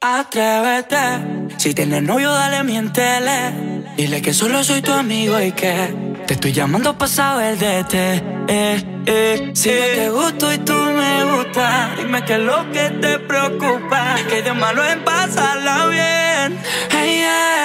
Atrévete, si tienes novio dale, miéntele. Dile que solo soy tu amigo y que te estoy llamando pa' saber de ti. Si yo te gusto y tú me gustas, dime qué es lo que te preocupa. Que hay de malo en pasarla bien. Hey,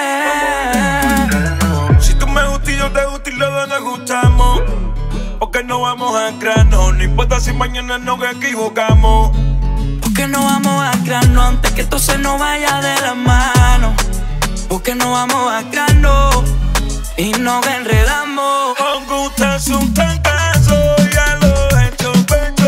yeah. Si tú me gustas y yo te gusto y los dos nos gustamos, porque no vamos al grano, no importa si mañana nos equivocamos. Porque no vamos al grano antes que esto se nos vaya de la mano. Porque no vamos al grano y nos enredamos. Aunque es un trancazo, ya lo he hecho pecho.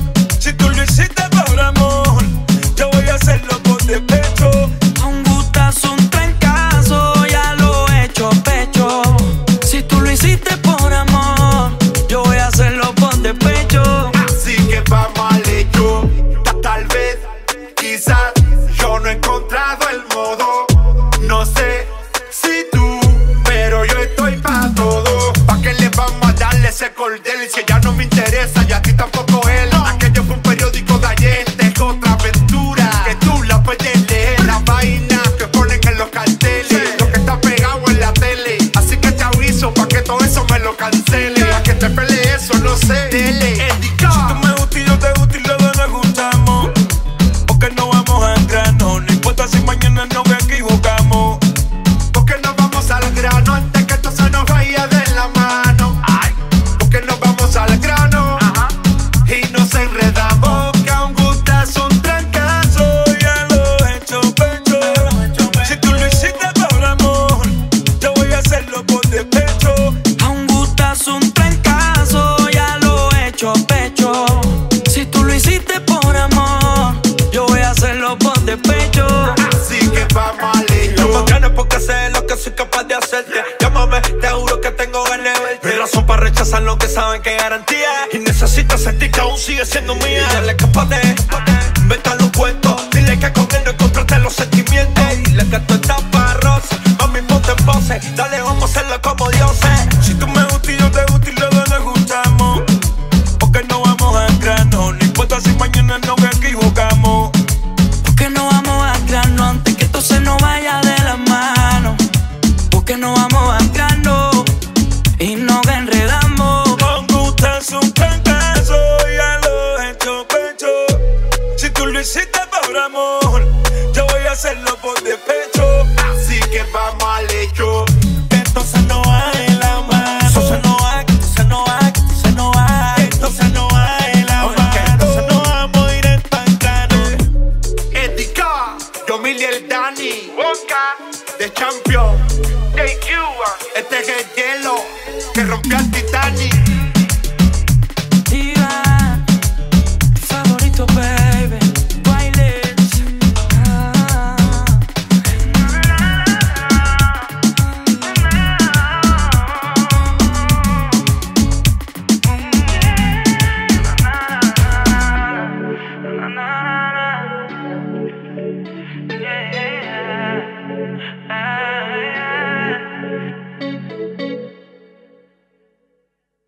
Si tú lo hiciste por amor, yo voy a hacerlo por despecho. Aunque es un trancazo, ya lo he hecho pecho. Si tú lo hiciste por amor, yo voy a hacerlo por despecho. Así que vamos al hecho. Tal vez, quizás, yo no he encontrado el modo. No sé si tú, pero yo estoy pa' todo. ¿Pa' qué le vamos a darle ese cordel? Si ella no me interesa y a ti tampoco él. Aquello fue un periódico de ayer, es otra aventura que tú la puedes leer. La vaina que ponen en los carteles, lo que está pegado en la tele. Así que te aviso pa' que todo eso me lo cancele. A que te pelee eso, no sé. Dele, Si tú me gustas y yo te gusto y los dos nos gustamos, porque no vamos al grano, no importa si mañana nos equivocamos. porque no vamos al grano antes que esto se nos vaya de la mano. Porque no vamos al grano y nos enredamos. Porque aunque es un trancazo, ya lo he hecho pecho. Si tú lo hiciste por amor, yo voy a hacerlo por despecho. Aunque es un trancazo, ya lo he hecho pecho. Si tú lo hiciste por amor, yo voy a hacerlo por despecho. Así que vamos al No hecho. me ganes porque sé lo que soy capaz de hacerte. Llámame, te juro que tengo ganas de verte. Mi razón para rechazar lo que saben que es garantía. Y necesitas sentir que aún sigue siendo mía. Y dale, escapate, inventan los cuentos. Dile que con él no encontraste los sentimientos. Dile que tú estás para rosa. Mami, ponte en pose. Dale, vamos a hacerlo como dioses. Si tú me gustas y yo te gusto y los dos nos gustamos, porque no vamos al grano, no importa si mañana nos equivocamos. Porque no vamos al grano antes que esto se nos vaya de la mano. Porque no vamos al grano y nos enredamos. Aunque es un trancazo, ya lo he hecho pecho. Si tú lo hiciste por amor, yo voy a hacerlo por despecho. Así que vamos al hecho. Que esto se nos va de la mano. Esto se nos va, que esto se nos va, que esto se nos va. Esto se nos va de la mano. Que esto se nos va a morir en pantano. Ética, yo Milly el Dani, Wonka, The Champion, este es el hielo que rompió al Titanic. Diva, tu favorito, baby. Bailes.